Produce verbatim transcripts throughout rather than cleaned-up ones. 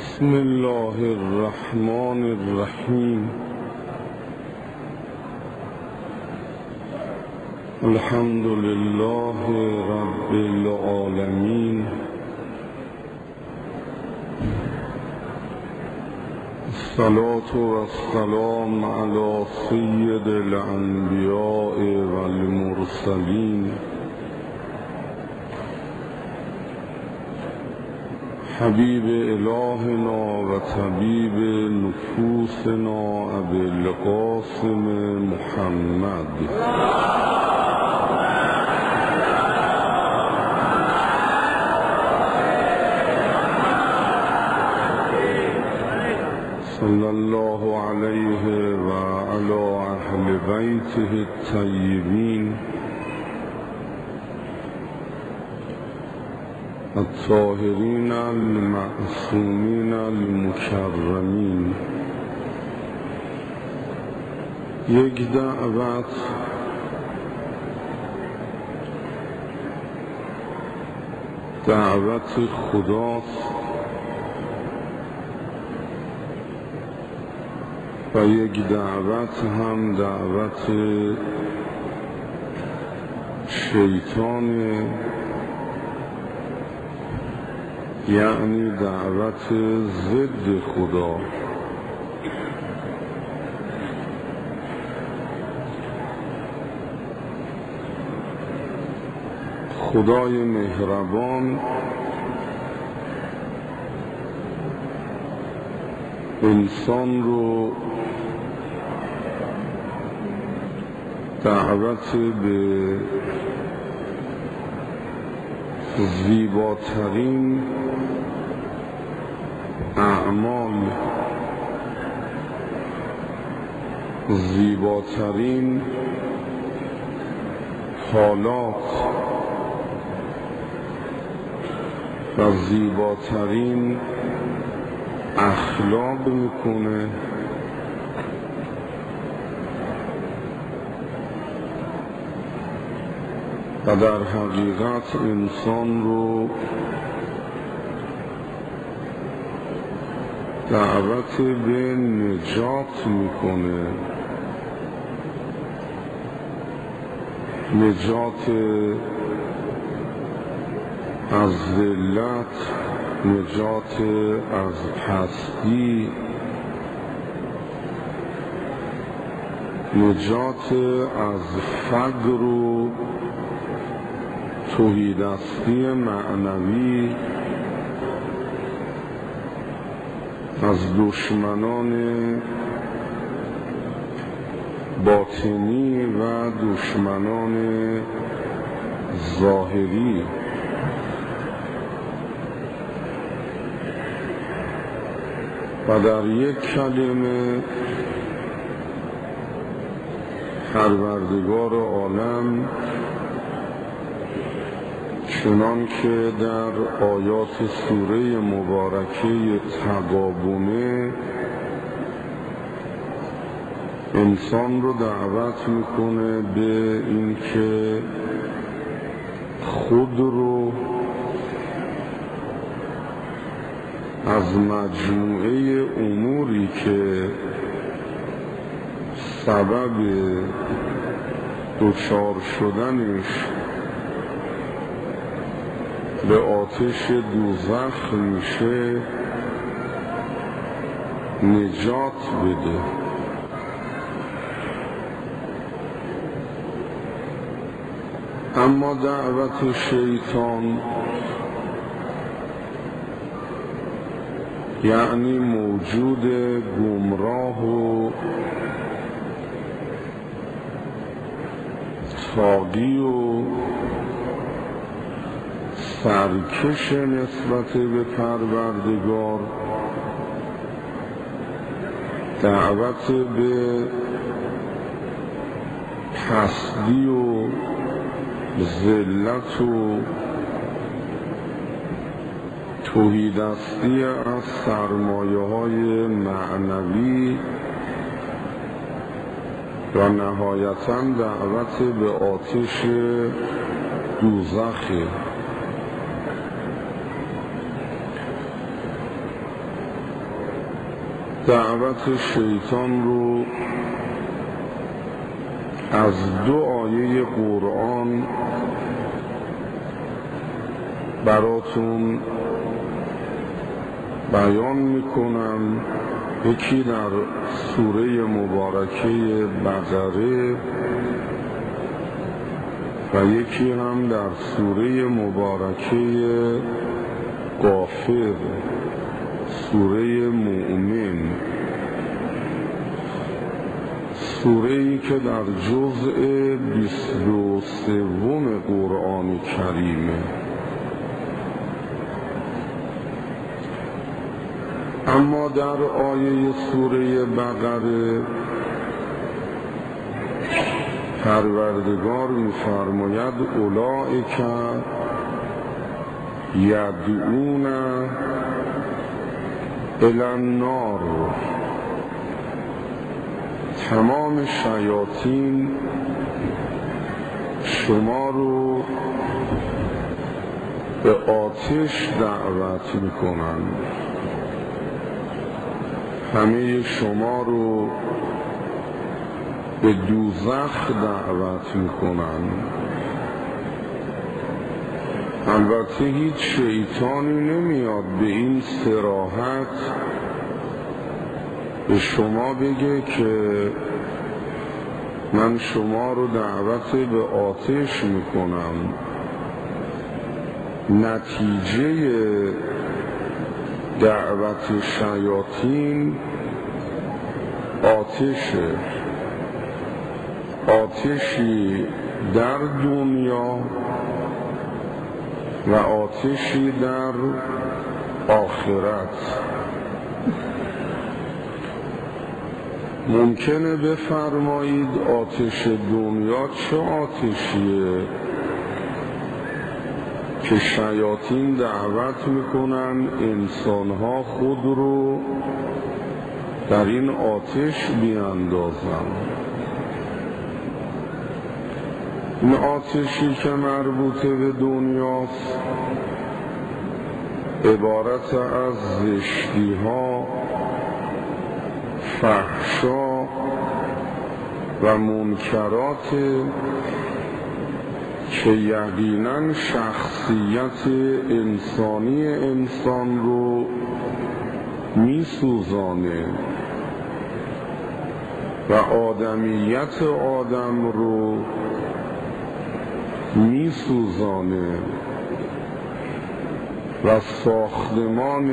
بسم الله الرحمن الرحیم. الحمد لله رب العالمین. الصلاة والسلام على سید الانبیاء والمرسلین حبیب الهنا و طبیب نفوسنا ابی القاسم محمد صلی الله علیه و علی اهل بیته الطیبین الطاهرین المعصومین المکرمین. یک دعوت دعوت خداست و یک دعوت هم دعوت شیطانه، یعنی دعوت ضد خدا. خدای مهربان انسان رو دعوت به زیباترین اعمال، زیباترین حالات و زیباترین اخلاق میکنه و در حقیقت انسان رو دعوت به نجات میکنه، نجات از ذلت، نجات از پستی، نجات از فقر و تهیدستی معنوی، از دشمنان باطنی و دشمنان ظاهری. و در یک کلمه پروردگار عالم چنان که در آیات سوره مبارکه تغابن انسان رو دعوت میکنه به این که خود رو از مجموعه اموری که سبب دچار شدنش به آتش دوزخ میشه نجات بده. اما دعوت شیطان یعنی موجود گمراه و طاغی و سرکش نسبت به پروردگار، دعوت به پستی و ذلت و تهیدستی از سرمایه های معنوی و نهایتاً دعوت به آتش دوزخه. دعوت شیطان رو از دو آیه قرآن براتون بیان میکنم. یکی در سوره مبارکه بقره و یکی هم در سوره مبارکه غافر، سوره مؤمن، سوره ای که در جزء بیست و سوم قرآن کریمه. اما در آیه سوره بقره پروردگار می‌فرماید اولئک یدعون الی النار، تمام شیاطین شما رو به آتش دعوت میکنن، همه شما رو به دوزخ دعوت میکنن. البته هیچ شیطانی نمیاد به این صراحت به شما بگه که من شما رو دعوت به آتش میکنم. نتیجه دعوت شیاطین آتشه، آتشی در دنیا و آتشی در آخرت. ممکنه بفرمایید آتش دنیا چه آتشیه که شیاطین دعوت میکنن انسانها خود رو در این آتش بیاندازن؟ این آتشی که مربوط به دنیاست عبارت از زشتی ها، فحشا و منکرات که یقینا شخصیت انسانی انسان رو میسوزانه و آدمیت آدم رو میسوزانه و ساختمان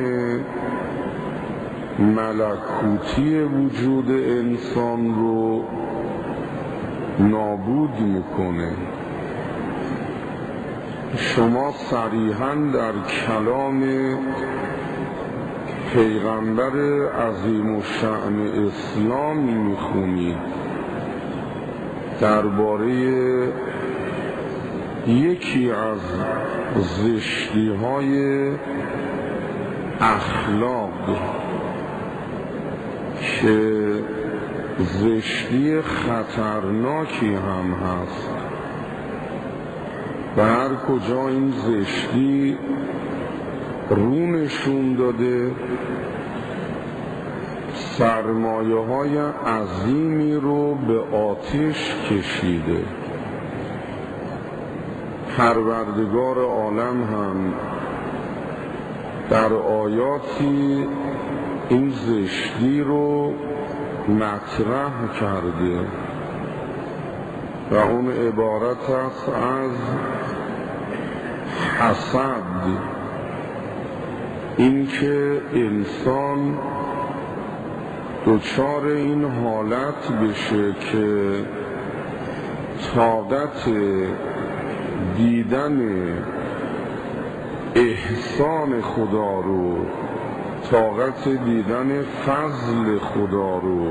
ملکوتی وجود انسان رو نابود میکنه. شما صریحاً در کلام پیغمبر عظیم الشأن اسلام میخونید درباره یکی از زشتی های اخلاق که زشتی خطرناکی هم هست و هر کجا این زشتی رو نشون داده سرمایه های عظیمی رو به آتش کشیده. پروردگار عالم هم در آیاتی این زشتی رو مطرح کرده و اون عبارت است از حسد، این که انسان دچار این حالت بشه که طاقت دیدن احسان خدا رو، طاقت دیدن فضل خدا رو،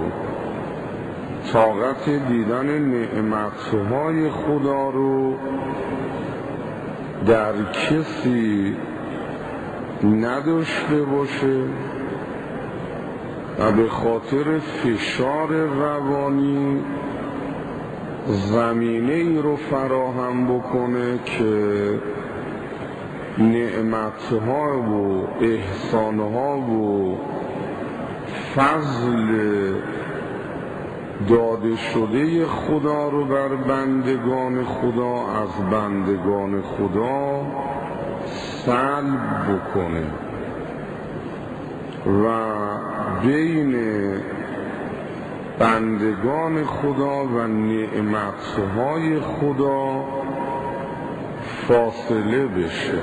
طاقت دیدن نعمتهای خدا رو در کسی نداشته باشه و به خاطر فشار روانی زمینه ای رو فراهم بکنه که نعمتها و احسانها و فضل داده شده خدا رو بر بندگان خدا از بندگان خدا سلب بکنه و بین بندگان خدا و نعمتهای خدا فاصله بشه.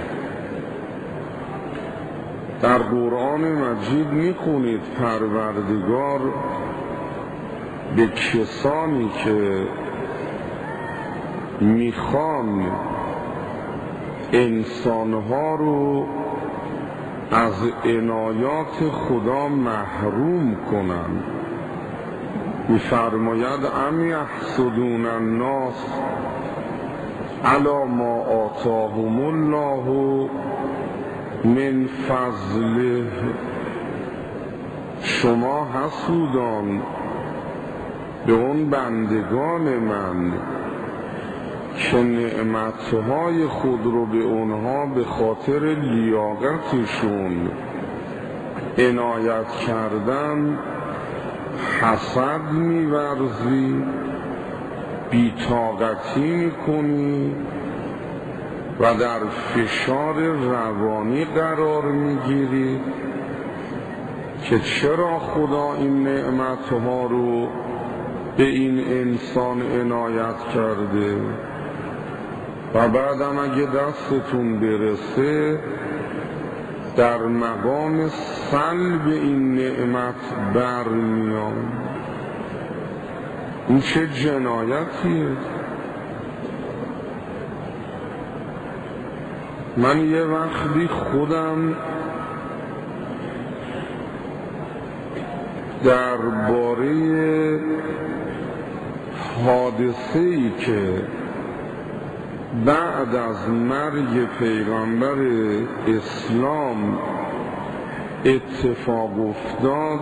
در قرآن مجید میخونید پروردگار به کسانی که میخوان انسانها رو از عنایات خدا محروم کنند میفرماید ام یحسدون الناس علی ما آتاهم الله من فضله. شما حسودان به اون بندگان من که نعمتهای خود رو به اونها به خاطر لیاقتشون عنایت کردن حسد می‌ورزی، بی‌طاقتی می‌کنی و در فشار روانی قرار می‌گیری که چرا خدا این نعمتها رو به این انسان عنایت کرده و بعدم اگه دستتون برسه در مقام سلب این نعمت برمیان. این چه جنایتیه؟ من یه وقتی خودم درباره حادثه‌ای که بعد از مرگ پیغمبر اسلام اتفاق افتاد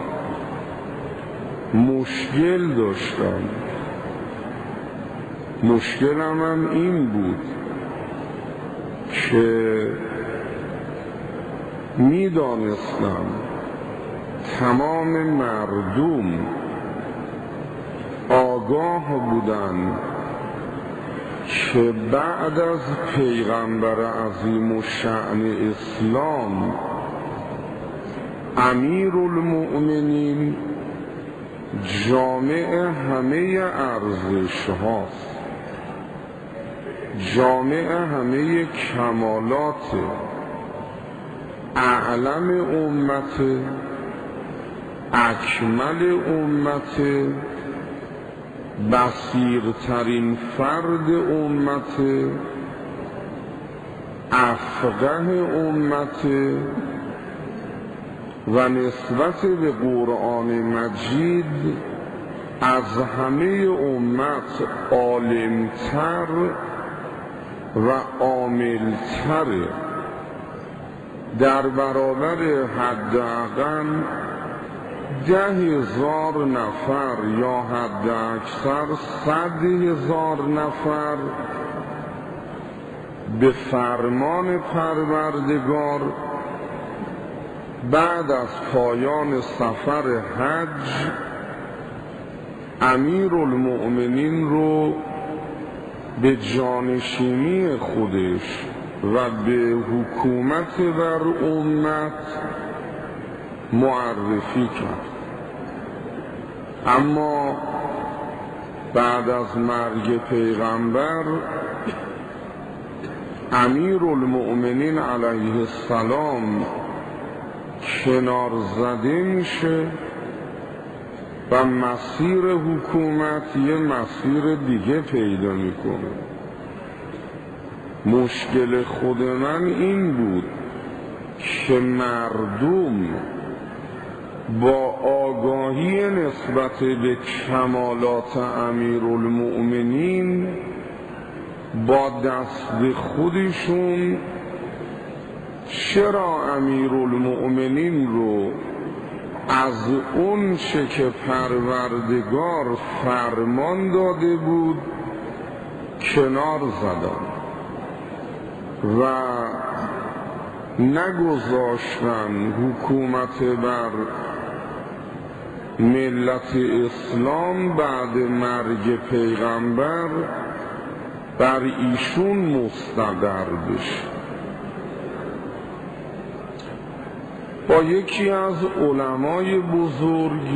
مشکل داشتم. مشکلم هم این بود که میدانستم تمام مردم آگاه بودند که بعد از پیغمبر عظیم الشأن اسلام امیرالمؤمنین جامع همه ارزش هاست، جامع همه کمالات، اعلم امت، اکمل امت، بصیرترین فرد امت، افقه امت و نسبت به قرآن مجید از همه امت عالمتر و عاملتر. در برابر حداقل ده هزار نفر یا حد اکثر صد هزار نفر به فرمان پروردگار بعد از پایان سفر حج امیرالمؤمنین رو به جانشینی خودش و به حکومت بر امت معرفی کرد. اما بعد از مرگ پیغمبر امیرالمؤمنین علیه السلام کنار زده میشه و مسیر حکومت یه مسیر دیگه پیدا میکنه. مشکل خود من این بود که مردم با آگاهی نسبت به کمالات امیرالمؤمنین با دست خودشون چرا امیرالمؤمنین رو از اون چه که پروردگار فرمان داده بود کنار زدن و نگذاشتن حکومت بر ملت اسلام بعد مرگ پیغمبر بر ایشون مستقر بشه. با یکی از علمای بزرگ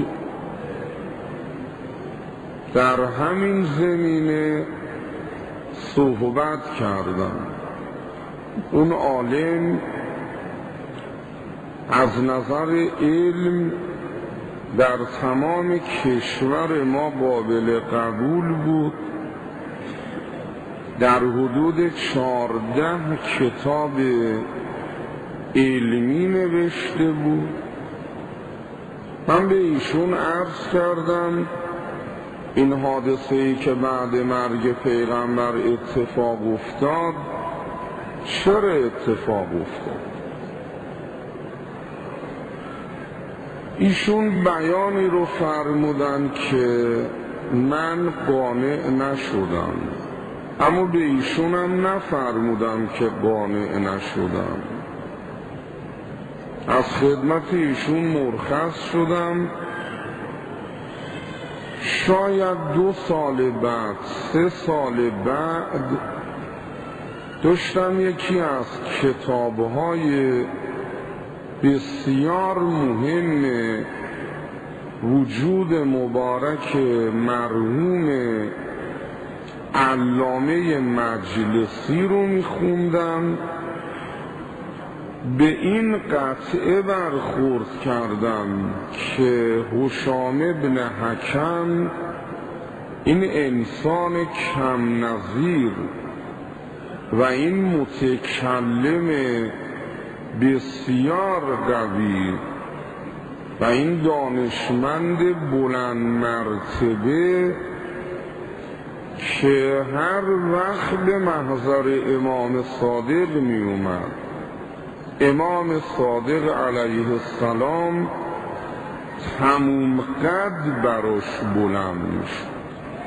در همین زمینه صحبت کردم. اون عالم از نظر علم در تمام کشور ما قابل قبول بود. در حدود چهارده کتاب علمی نوشته بود. من به ایشون عرض کردم این حادثه‌ای که بعد مرگ پیغمبر اتفاق افتاد چرا اتفاق افتاد؟ ایشون بیانی رو فرمودن که من قانع نشدم، اما به ایشونم نفرمودم که قانع نشدم. از خدمت ایشون مرخص شدم. شاید دو سال بعد سه سال بعد داشتم یکی از کتاب‌های بسیار مهم وجود مبارک مرحوم علامه مجلسی رو میخوندم. به این قطعه برخورد کردم که هشام بن حکم این انسان کم نظیر و این متکلم بسیار قوی و این دانشمند بلند مرتبه که هر وقت به محضر امام صادق می اومد، امام صادق علیه السلام تموم قد براش بلند میشد.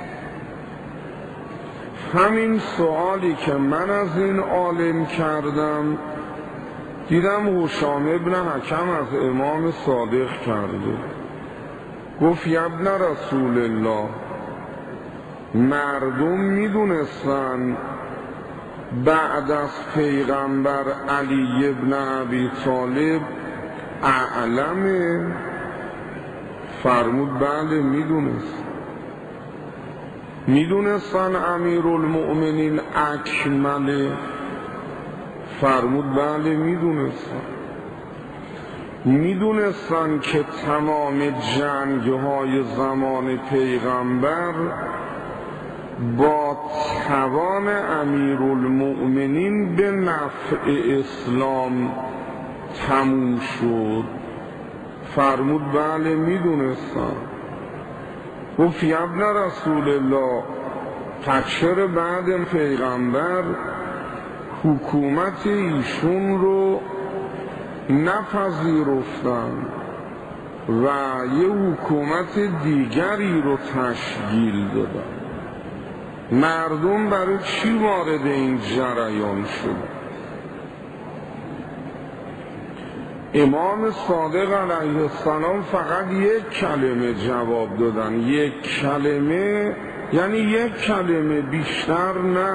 همین سوالی که من از این عالم کردم دیدم هشام ابن حکم از امام صادق کرده. گفت یا ابن رسول الله، مردم میدونستن بعد از پیغمبر علی ابن ابی طالب اعلمه؟ فرمود بله میدونست. میدونستن امیرالمؤمنین اکمله؟ فرمود بله میدونستن. میدونستن که تمام جنگ‌های زمان پیغمبر با توان امیرالمؤمنین به نفع اسلام تموم شد؟ فرمود بله میدونستن. گفت یا ابن رسول الله، پس چرا بعد پیغمبر حکومت ایشون رو نپذیرفتن و یه حکومت دیگری رو تشکیل دادن؟ مردم برای چی وارد این جریان شد؟ امام صادق علیه السلام فقط یک کلمه جواب دادن. یک کلمه یعنی یک کلمه، بیشتر نه.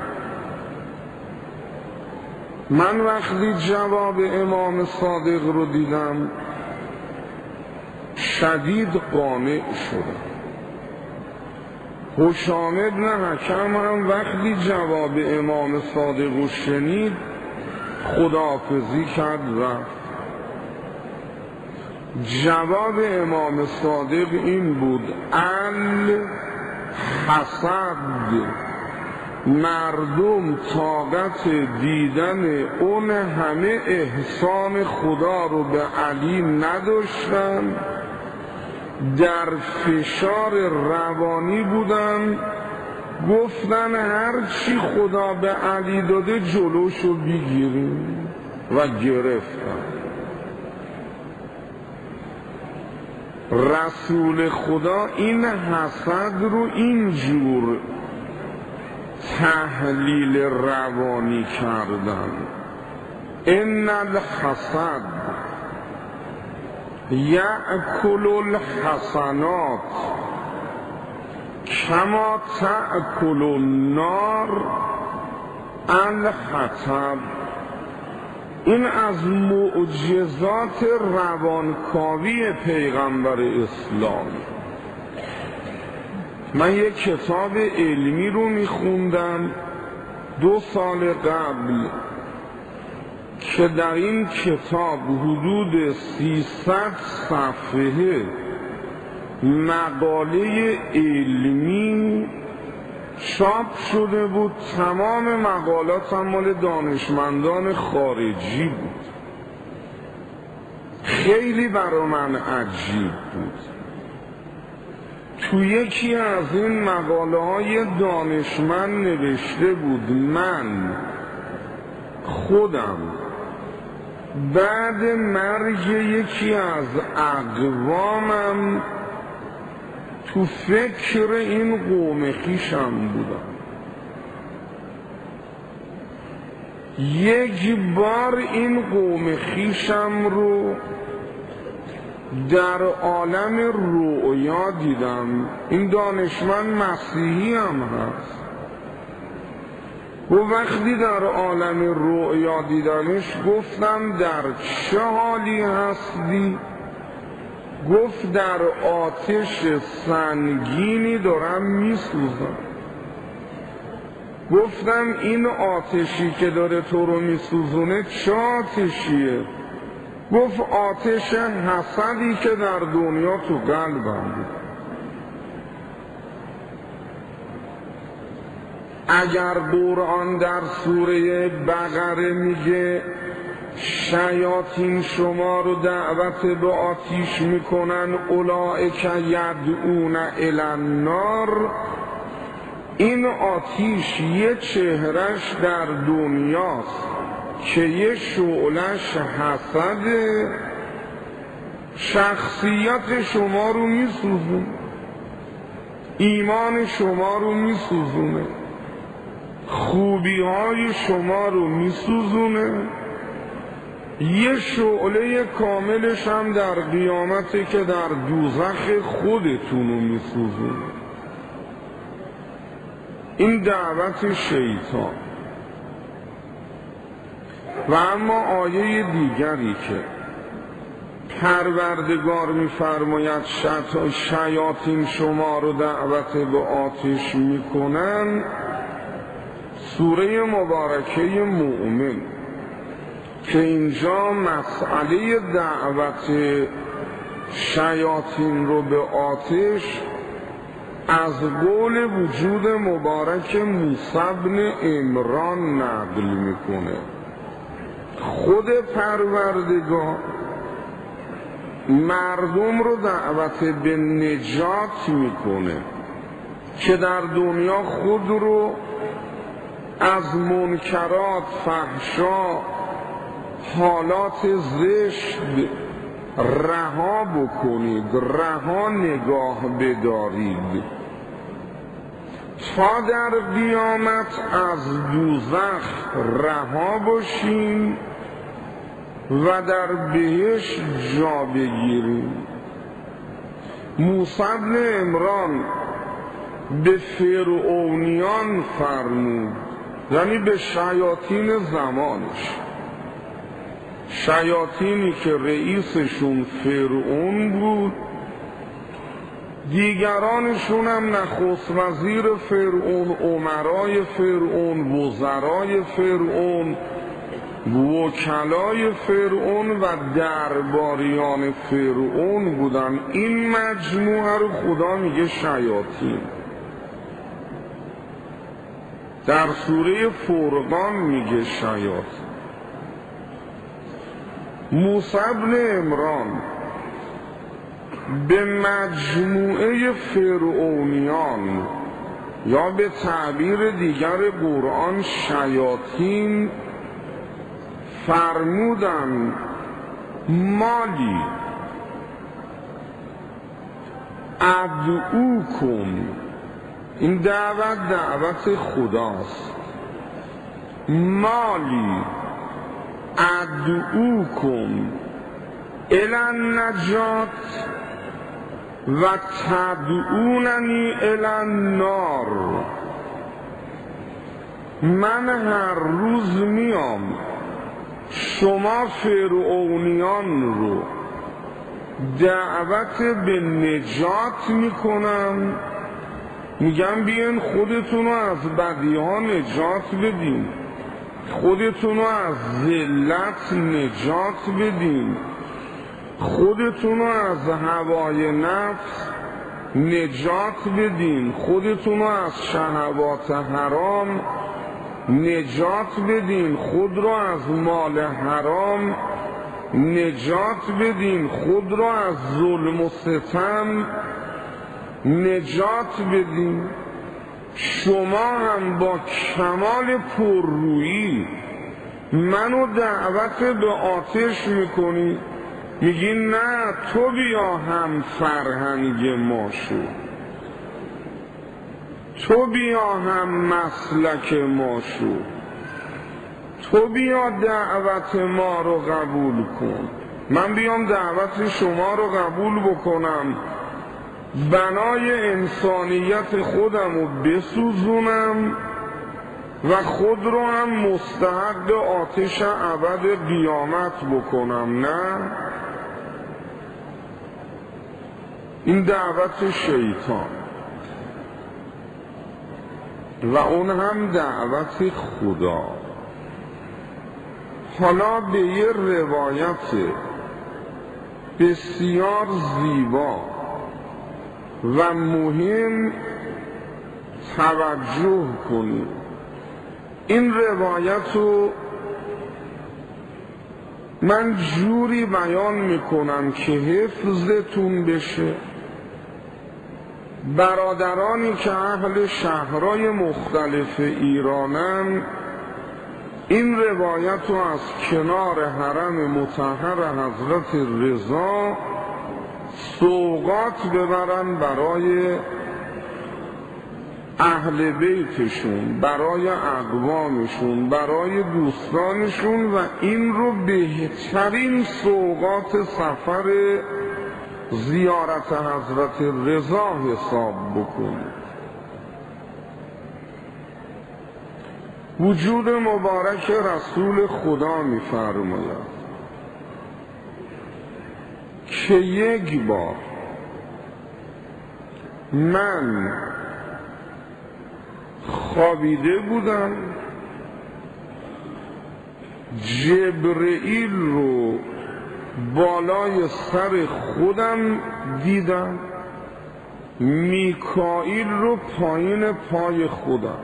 من وقتی جواب امام صادق رو دیدم شدید قانع شدم. هشام ابن حکم هم وقتی جواب امام صادق رو شنید خداحافظی کرد رفت. جواب امام صادق این بود: الحسد، مردم طاقت دیدن اون همه احسان خدا رو به علی نداشتن، در فشار روانی بودن، گفتن هر چی خدا به علی داده جلوشو بگیریم و گرفتن. رسول خدا این حسد رو اینجور تحلیل روانی کردن: ان الحسد یأکل الحسنات کما تأکل النار الحطب. این از معجزات روانکاوی پیغمبر اسلام. من یک کتاب علمی رو میخوندم دو سال قبل که در این کتاب حدود سیصد صفحه مقاله علمی چاپ شده بود. تمام مقالات هم مال دانشمندان خارجی بود. خیلی برای من عجیب بود. تو یکی از این مقاله های دانشمند نوشته بود من خودم بعد مرگ یکی از اقوامم تو فکر این قوم خویشم بودم. یک بار این قوم خویشم رو در عالم رؤیا دیدم. این دانشمند مسیحی هم هست. و وقتی در عالم رؤیا دیدمش گفتم در چه حالی هستی؟ گفت در آتش سنگینی دارم میسوزم. گفتم این آتشی که داره تو رو میسوزونه چه آتشیه؟ گفت آتش حسدی که در دنیا تو قلبم بود. اگر قرآن در سوره بقره میگه شیاطین شما رو دعوت به آتیش میکنن اولئک یدعون الی النار، این آتیش یه چهرش در دنیاست که یه شعلش حسده، شخصیت شما رو میسوزونه، ایمان شما رو میسوزونه، خوبی های شما رو میسوزونه. یه شعله کاملش هم در قیامته که در دوزخ خودتون رو میسوزونه. این دعوت شیطان. و اما آیه دیگری که پروردگار میفرماید شیاطین شما رو دعوت به آتش میکنن، سوره مبارکه مؤمن که اینجا مسئله دعوت شیاطین رو به آتش از قول وجود مبارک موسی بن عمران نقل میکنه. خود پروردگار مردم رو دعوت به نجات میکنه که در دنیا خود رو از منکرات، فحشا، حالات زشت رها بکنید، رها نگاه بدارید تا در قیامت از دوزخ رها باشیم و در بهشت جا بگیریم. موسی بن عمران به فرعونیان فرمود، یعنی به شیاطین زمانش، شیاطینی که رئیسشون فرعون بود، دیگرانشون هم نخست وزیر فرعون، امرای فرعون، وزرای فرعون، وکلای فرعون و درباریان فرعون بودن. این مجموعه رو خدا میگه شیاطین. در سوره فرقان میگه شیاطین. موسی بن عمران به مجموعه فرعونیان یا به تعبیر دیگر قرآن شیاطین فرمودن مالی ادعوکم، این دعوت دعوت خداست، مالی ادعوکم الی النجات و تدعوننی الی النار. من هر روز میام شما فرعونیان رو دعوت به نجات میکنم، میگم بیاین خودتون رو از بدی ها نجات بدین، خودتون رو از ذلت نجات بدین، خودتون رو از هوای نفس نجات بدین، خودتون رو از شهوات حرام نجات بدین، خود رو از مال حرام نجات بدین، خود رو از ظلم و ستم نجات بدین. شما هم با کمال پررویی منو دعوت به آتش میکنی، میگی نه تو بیا هم فرهنگ ما شو، تو بیا هم مسلک ما شو، تو بیا دعوت ما رو قبول کن. من بیام دعوت شما رو قبول بکنم، بنای انسانیت خودم رو بسوزونم و خود رو هم مستحق آتش ابد قیامت بکنم؟ نه، این دعوت شیطان و اون هم دعوت خدا. حالا به یه روایت بسیار زیبا و مهم توجه کنید. این روایت رو من جوری بیان میکنم که حفظتون بشه. برادرانی که اهل شهرهای مختلف ایرانن این روایت رو از کنار حرم مطهر حضرت رضا سوغات ببرن برای اهل بیتشون، برای اقوامشون، برای دوستانشون و این رو بهترین سوغات سفر زیارت حضرت رضا حساب بکنید. وجود مبارک رسول خدا می‌فرماید که یک بار من خوابیده بودم، جبرئیل رو بالای سر خودم دیدم، میکائیل رو پایین پای خودم،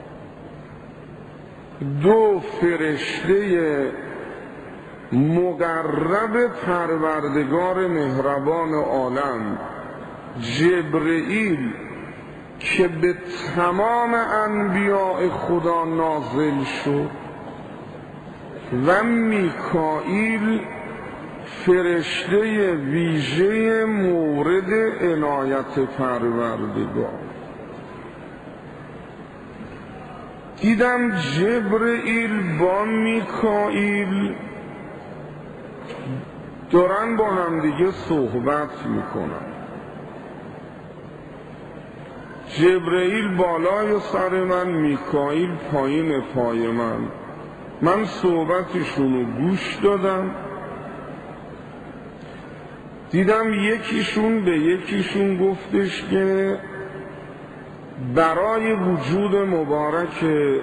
دو فرشته مقرب پروردگار مهربان عالم، جبرئیل که به تمام انبیاء خدا نازل شد و میکائیل فرشته ویژه مورد عنایت پروردگار. دیدم جبرئیل با میکائیل دارن با همدیگه صحبت میکنن. جبرئیل بالای سر من، میکائیل پایین پای من. من صحبتشون رو گوش دادم، دیدم یکیشون به یکیشون گفتش که برای وجود مبارک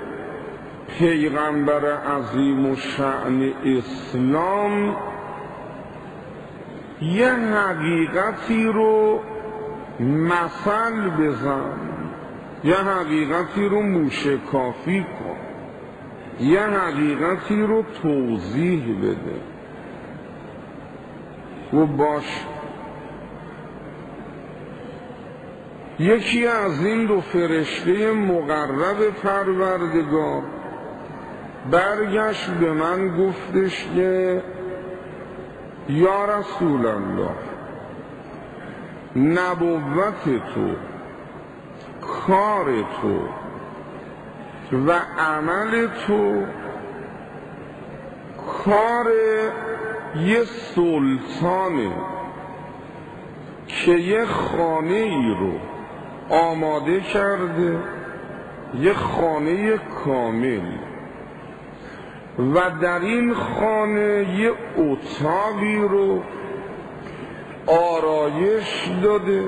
پیغمبر عظیم و شأن اسلام یه حقیقتی رو مثل بزن، یه حقیقتی رو موشکافی کن، یه حقیقتی رو توضیح بده. و باش یکی از این دو فرشته مقرب پروردگار برگشت به من گفتش که یا رسول الله، نبوت تو، کار تو و عمل تو کار یه سلطانه که یه خانه ای رو آماده کرده، یه خانه کامل، و در این خانه یه اتاقی رو آرایش داده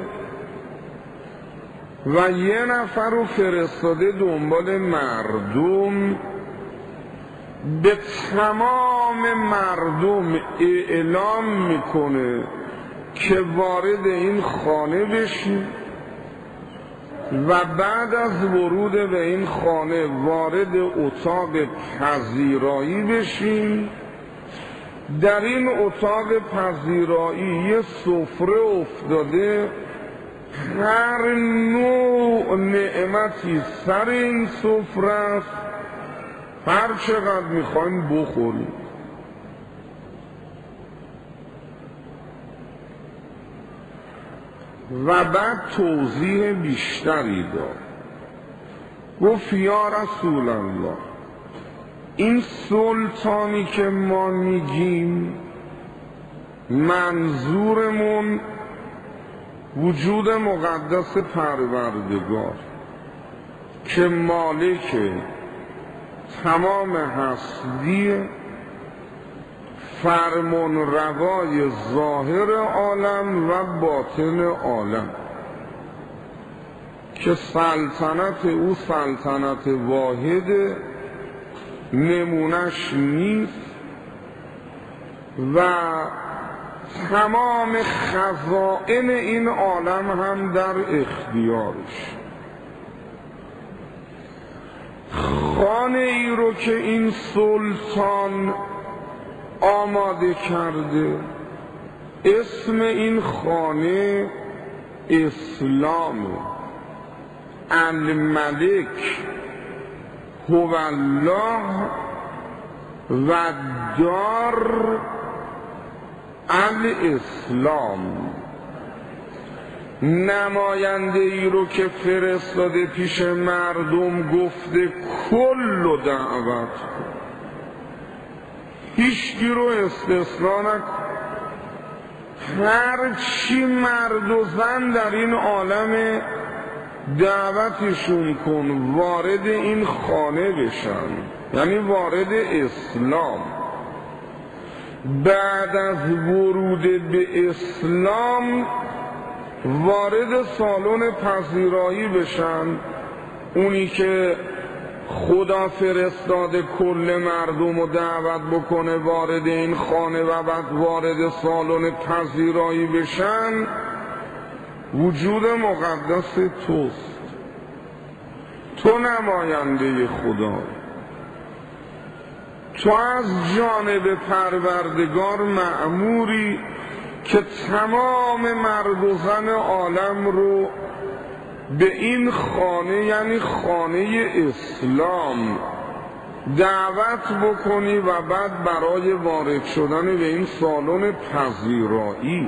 و یه نفر رو فرستاده دنبال مردم، به تمام مردم اعلام میکنه که وارد این خانه بشین و بعد از ورود به این خانه وارد اتاق پذیرایی بشین. در این اتاق پذیرایی یه سفره افتاده، هر نوع نعمتی سر این سفره است، هر چقدر میخواین بخورید. و بعد توضیح بیشتری داد، گفت یا رسول الله، این سلطانی که ما میگیم منظورمون وجود مقدس پروردگار که مالک تمام هستی، فرمان روای ظاهر عالم و باطن عالم، که سلطنت او سلطنت واحد، نمونش نیست و تمام خزائن این عالم هم در اختیارش. خانه ای رو که این سلطان آماده کرده، اسم این خانه اسلامه. الملک هو الله و دار الاسلام. نماینده ای رو که فرستاده پیش مردم، گفته کل و دعوت کن، هیچکی رو استثنا نکن، هر چی مرد و زن در این عالم دعوتشون کن وارد این خانه بشن، یعنی وارد اسلام. بعد از ورود به اسلام وارد سالن پذیرایی بشن، اونی که خدا فرستاده کل مردم رو دعوت بکنه وارد این خانه و بعد وارد سالن پذیرایی بشن. وجود مقدس توست، تو نماینده خدا، تو از جانب پروردگار مأموری که تمام مرد و زن عالم رو به این خانه، یعنی خانه اسلام، دعوت بکنی و بعد برای وارد شدن به این سالن پذیرایی.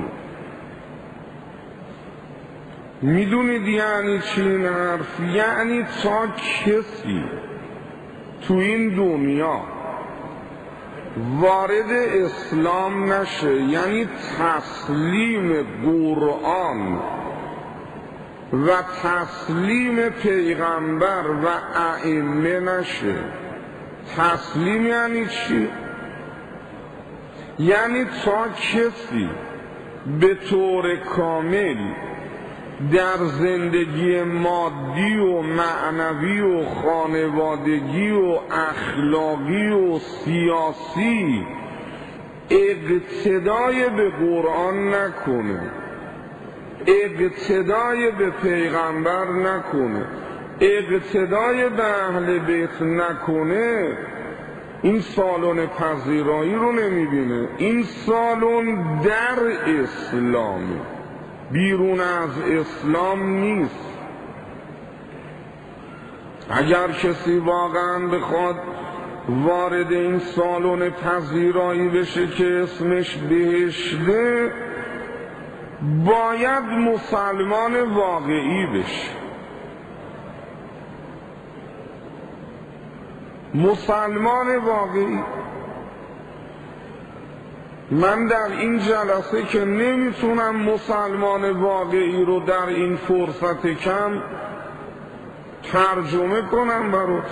میدونید یعنی چی این حرف؟ یعنی تا کسی تو این دنیا وارد اسلام نشه، یعنی تسلیم قرآن و تسلیم پیغمبر و ائمه نشه. تسلیم یعنی چی؟ یعنی تا کسی به طور کامل در زندگی مادی و معنوی و خانوادگی و اخلاقی و سیاسی اقتدای به قرآن نکنه، اقتدای به پیغمبر نکنه، اقتدای به اهل بیت نکنه، این سالن پذیرایی رو نمیبینه. این سالن در اسلامه، بیرون از اسلام نیست. اگر کسی واقعا بخواد وارد این سالن پذیرایی بشه که اسمش بهشته، باید مسلمان واقعی بشه. مسلمان واقعی من در این جلسه که نمیتونم مسلمان واقعی رو در این فرصت کم ترجمه کنم برات،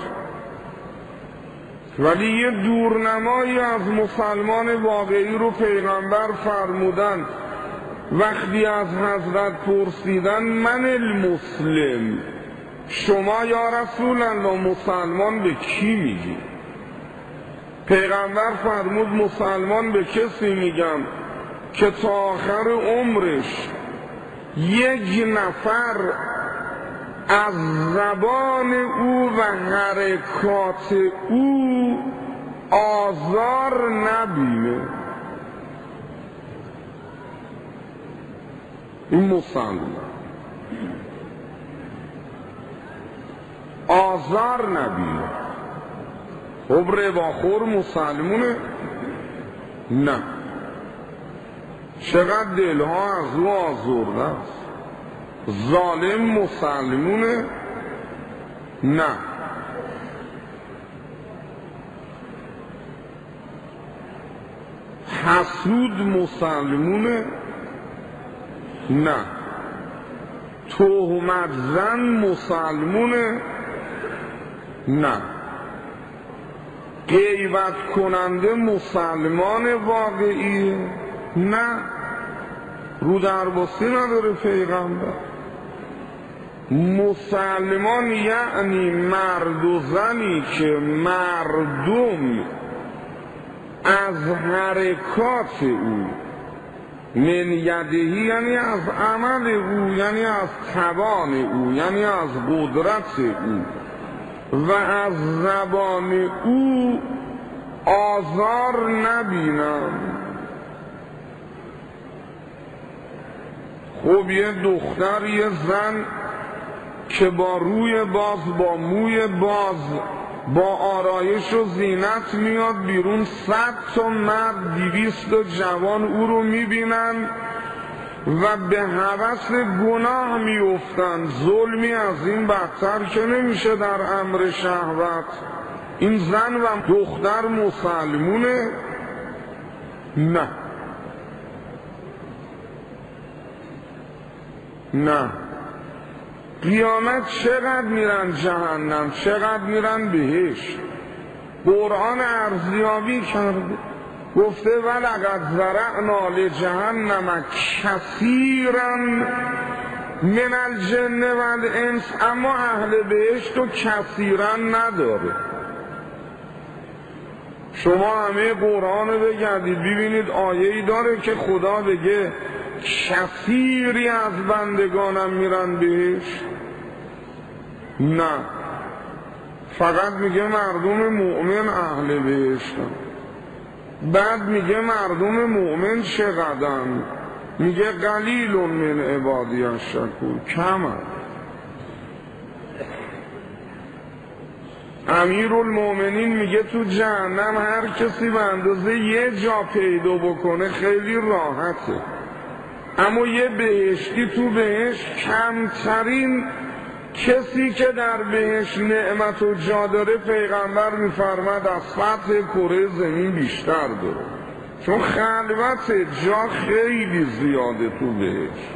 ولی یه دورنمایی از مسلمان واقعی رو پیغمبر فرمودن. وقتی از حضرت پرسیدن من المسلم، شما یا رسول الله مسلمان به کی میگی؟ پیغمبر فرمود مسلمان به کسی میگم که تا آخر عمرش یک نفر از زبان او و حرکات او آزار نبینه. این مسلمان آزار نبینه. خب رباخور مسلمونه؟ نه. چقدر دلها از او آزرده است. ظالم مسلمونه؟ نه. حسود مسلمونه؟ نه. تهمت زن مسلمونه؟ نه. غیبت کننده مسلمان واقعی؟ نه. رو درباستی نداره پیغمبر. مسلمان یعنی مرد و زنی که مردم از حرکات او، من یدهی یعنی از عمل او، یعنی از توان او، یعنی از قدرت او و از زبان او آزار نبینم. خب یه دختر، یه زن که با روی باز، با موی باز، با آرایش و زینت میاد بیرون، صد تا مرد، دویست تا جوان او رو میبینن و به هوس گناه میافتن. ظلمی از این بدتر که نمیشه در امر شهوت. این زن و دختر مسلمونه؟ نه. نه. قیامت چقدر میرن جهنم، چقدر میرن بهشت. قرآن ارزیابی کرده، گفته ولقد ذرأنا لجهنم کثیرا من الجن والانس، اما اهل بهشت رو کثیرا نداره. شما همه قرآن رو بگردید ببینید آیه‌ای داره که خدا بگه کثیری از بندگانم میرن بهش؟ نه. فقط میگه مردم مؤمن اهل بهشتن. بعد میگه مردم مؤمن چقدرن؟ میگه قلیل من عبادی الشکور، کمن. امیرالمؤمنین میگه تو جهنم هر کسی به اندازه یه جا پیدا بکنه خیلی راحته، اما یه بهشتی تو بهشت کمترین کسی که در بهشت نعمت و جا داره پیغمبر میفرماد از سطح کره زمین بیشتر داره، چون خلوت جا خیلی زیاده تو بهشت.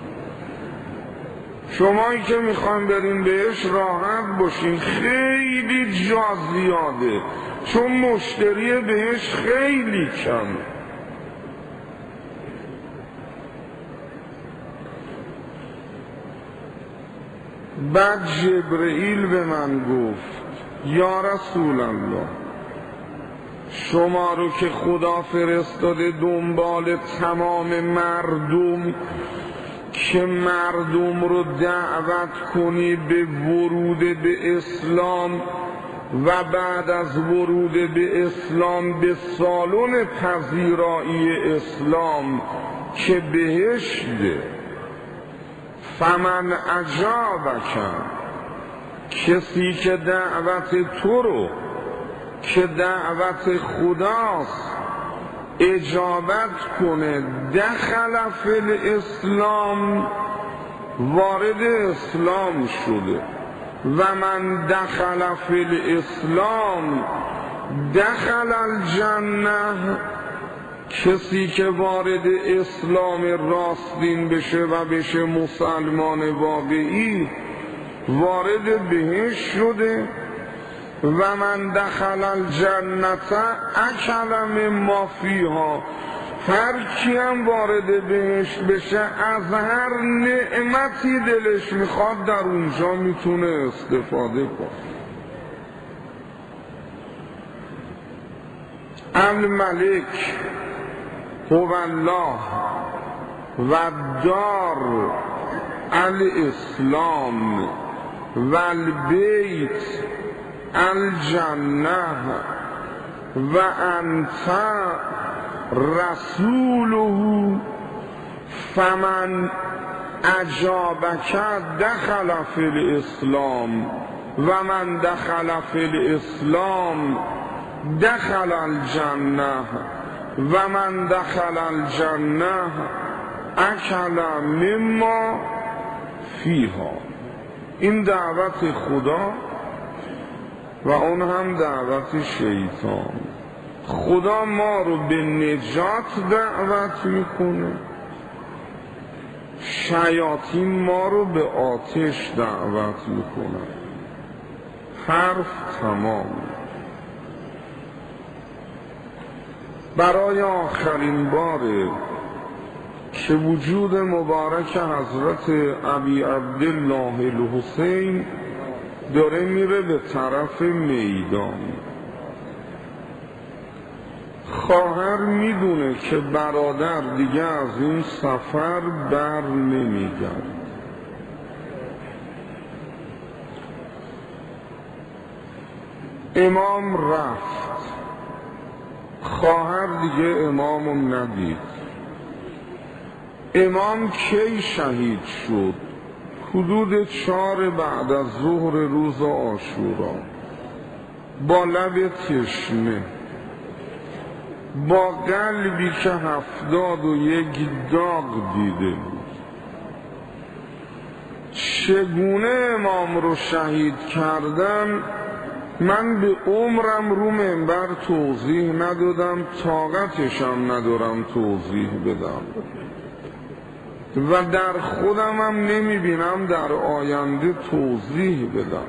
شمایی که میخواین برین بهشت راحت باشین، خیلی جا زیاده، چون مشتری بهشت خیلی کمه. بعد جبرئیل به من گفت یا رسول الله، شما رو که خدا فرستاده دنبال تمام مردم که مردم رو دعوت کنی به ورود به اسلام و بعد از ورود به اسلام به سالن پذیرایی اسلام که بهشته. فمن اجابک، کسی که دعوت تو رو که دعوت خداست اجابت کنه، دخل فی الاسلام، وارد اسلام شده. و من دخل فی الاسلام دخل الجنه، کسی که وارد اسلام راستین بشه و بشه مسلمان واقعی وارد بهشت شده. و من دخل الجنت اکل مما فیها، هر کی هم وارد بهشت بشه از هر نعمتی دلش میخواد در اونجا میتونه استفاده کنه. الملک هو الله و دار الاسلام و البیت الجنه و انت رسوله فمن اجابک دخل فی الاسلام و من دخل فی الاسلام دخل الجنه و من دخل الجنه اکل مما فیها. این دعوت خدا و اون هم دعوت شیطان. خدا ما رو به نجات دعوت میکنه، شیاطین ما رو به آتش دعوت میکنه. حرف تمام. برای آخرین باره که وجود مبارک حضرت ابی عبدالله الحسین داره میره به طرف میدان. خواهر میدونه که برادر دیگه از این سفر بر نمیگرد. امام رفت، خواهر دیگه امامو ندید. امام کی شهید شد؟ حدود چهار بعد از ظهر روز عاشورا، با لب تشنه، با قلبی که هفتاد و یک داغ دیده بود. چگونه امام رو شهید کردن من به عمرم رو منبر توضیح ندادم، طاقتشم ندارم توضیح بدم و در خودم هم نمی بینم در آینده توضیح بدم.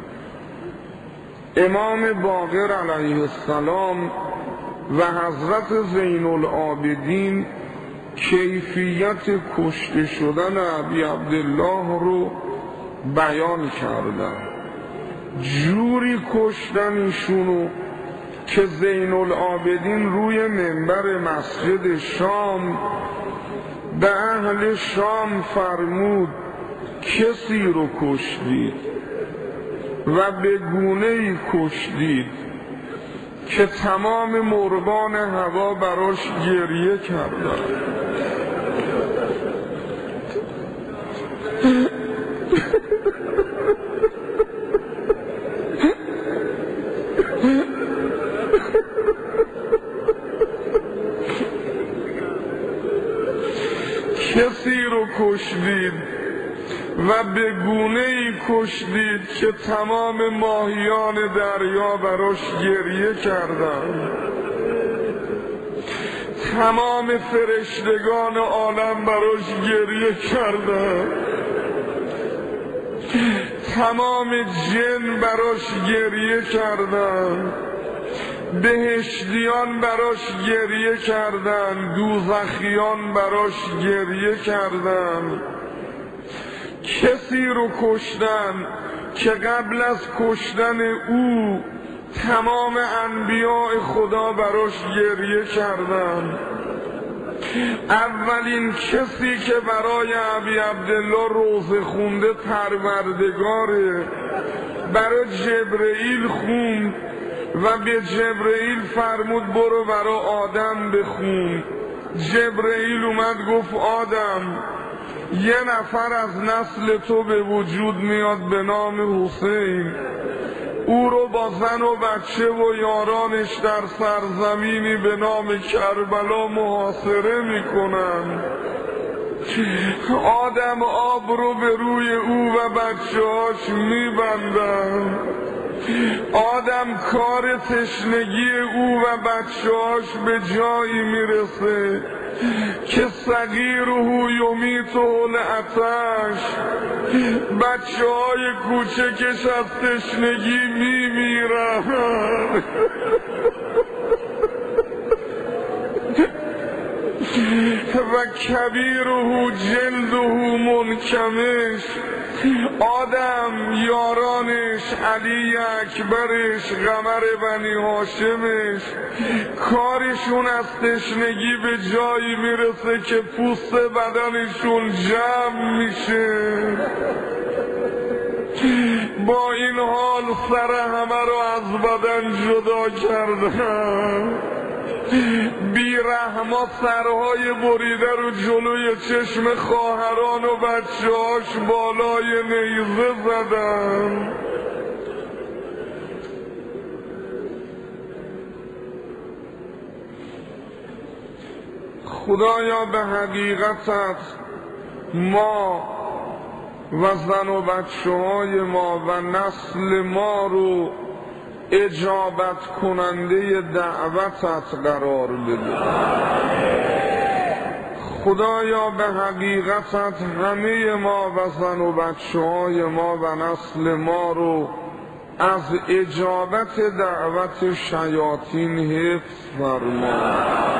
امام باقر علیه السلام و حضرت زین العابدین کیفیت کشته شدن ابی عبدالله رو بیان کردن. جوری کشتن ایشونو که زین العابدین روی منبر مسجد شام به اهل شام فرمود کسی رو کشتید و به گونه‌ای کشتید که تمام مرغان هوا براش گریه کردن. کسی رو کشتید و به گونه‌ای کشتید که تمام ماهیان دریا براش گریه کردند. تمام فرشتگان عالم براش گریه کردند. تمام جن براش گریه کردند. بهشتیان براش گریه کردند، دوزخیان براش گریه کردند. کسی رو کشتن که قبل از کشتن او تمام انبیاء خدا براش گریه کردند. اولین کسی که برای ابی عبدالله روزه خونده پروردگاره، برای جبرئیل خوند و به جبرئیل فرمود برو برای آدم بخون. جبرئیل اومد گفت آدم یه نفر از نسل تو به وجود میاد به نام حسین، او رو با زن و بچه و یارانش در سرزمینی به نام کربلا محاصره میکنن. آدم آب رو به روی او و بچه هاش میبندن. آدم کار تشنگی او و بچه‌هاش به جایی میرسه که صغیره یمیته العطش، بچه‌های کوچکش از تشنگی میمیرن و کبیره جلده منکمش، آدم یارانش، علی اکبرش، قمر بنی هاشمش کارشون از تشنگی به جایی میرسه که پوست بدنشون جمع میشه. با این حال سر همه رو از بدن جدا کردن، بیرحما سرهای بریده رو جلوی چشم خواهران و بچه‌هاش بالای نیزه زدن. خدایا به حقیقتت ما و زن و بچه‌های ما و نسل ما رو اجابت کننده دعوتت قرار بده. خدایا به حقیقتت همه ما و زن و بچه‌های ما و نسل ما رو از اجابت دعوت شیاطین حفظ فرما.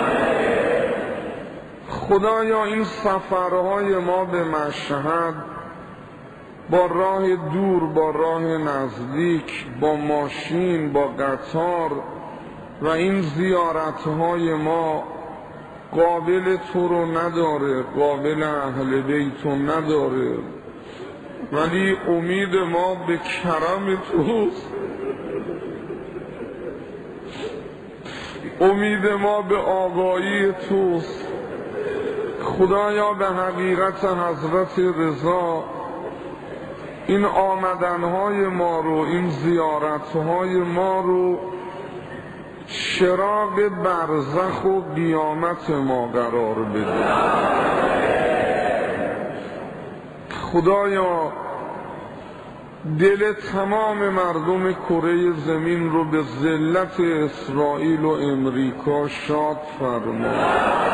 خدایا این سفرهای ما به مشهد با راه دور، با راه نزدیک، با ماشین، با قطار و این زیارتهای ما قابل تو رو نداره، قابل اهل بیت رو نداره، ولی امید ما به کرم توست، امید ما به آقایی توست. خدایا به حقیقت حضرت رضا این آمدنهای ما رو، این زیارتهای ما رو چراغ برزخ و قیامت ما قرار بده. خدایا دل تمام مردم کره زمین رو به ذلت اسرائیل و امریکا شاد فرما.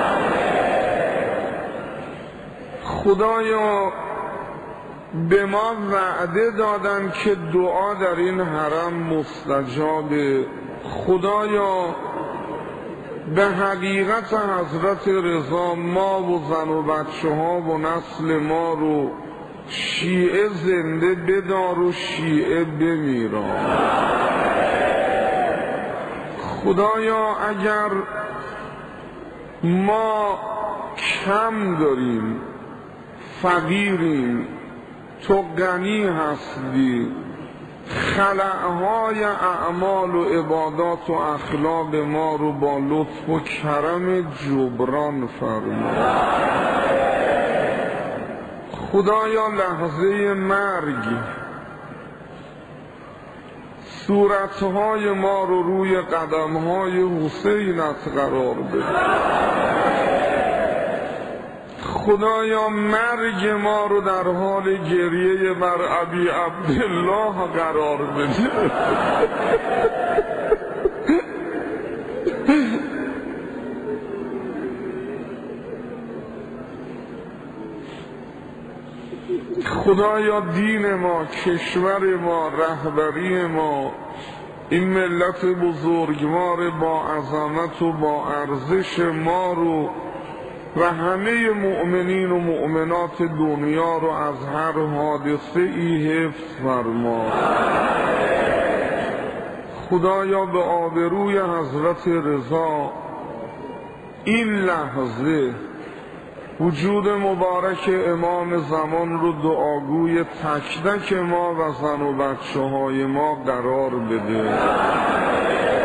خدایا به ما وعده دادن که دعا در این حرم مستجابه. خدایا به حقیقت حضرت رضا ما و زن و بچه ها و نسل ما رو شیعه زنده بدار و شیعه بمیران. خدایا اگر ما کم داریم، فقیریم، تو غنی هستی، خلأهای اعمال و عبادات و اخلاق ما رو با لطف و کرم جبران فرما. خدایا لحظه مرگ صورتهای ما رو روی قدمهای حسینت قرار بده. خدایا مرگ ما رو در حال گریه بر ابی عبدالله قرار بده. خدایا دین ما، کشور ما، رهبری ما، این ملت بزرگوار با عظمت و با ارزش ما رو و همه مؤمنین و مؤمنات دنیا رو از هر حادثه ای حفظ فرما. خدایا به آبروی حضرت رضا این لحظه وجود مبارک امام زمان رو دعاگوی تک تک ما و زن و بچه های ما قرار بده.